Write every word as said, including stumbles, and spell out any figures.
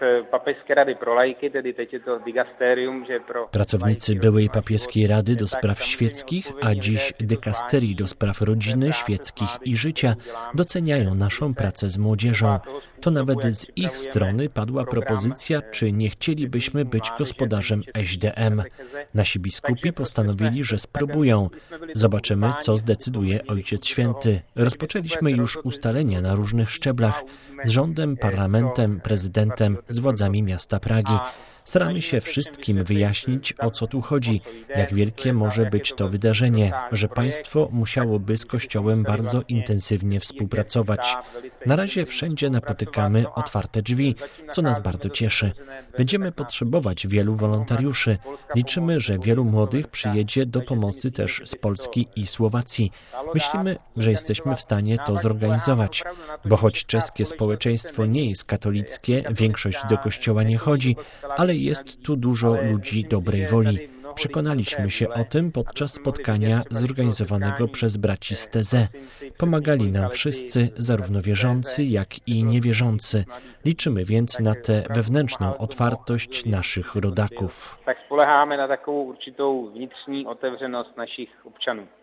Papežské rady pro laiky, tedy teď je to dikasterium, že pro... Pracownicy byłej papieskiej rady do spraw świeckich, a dziś dykasterii do spraw rodziny, świeckich i życia doceniają naszą pracę z młodzieżą. To nawet z ich strony padła propozycja, czy nie chcielibyśmy być gospodarzem S D M. Nasi biskupi postanowili, że spróbują. Zobaczymy, co zdecyduje Ojciec Święty. Rozpoczęliśmy już ustalenia na różnych szczeblach z rządem, parlamentem, prezydentem, z władzami miasta Pragi. Staramy się wszystkim wyjaśnić, o co tu chodzi, jak wielkie może być to wydarzenie, że państwo musiałoby z Kościołem bardzo intensywnie współpracować. Na razie wszędzie napotykamy otwarte drzwi, co nas bardzo cieszy. Będziemy potrzebować wielu wolontariuszy. Liczymy, że wielu młodych przyjedzie do pomocy też z Polski i Słowacji. Myślimy, że jesteśmy w stanie to zorganizować, bo choć czeskie społeczeństwo nie jest katolickie, większość do kościoła nie chodzi, ale jest tu dużo ludzi dobrej woli. Przekonaliśmy się o tym podczas spotkania zorganizowanego przez braci z T Z. Pomagali nam wszyscy, zarówno wierzący, jak i niewierzący. Liczymy więc na tę wewnętrzną otwartość naszych rodaków. Tak spoleháme na takovou určitou vnitřní otevřenost našich občanů.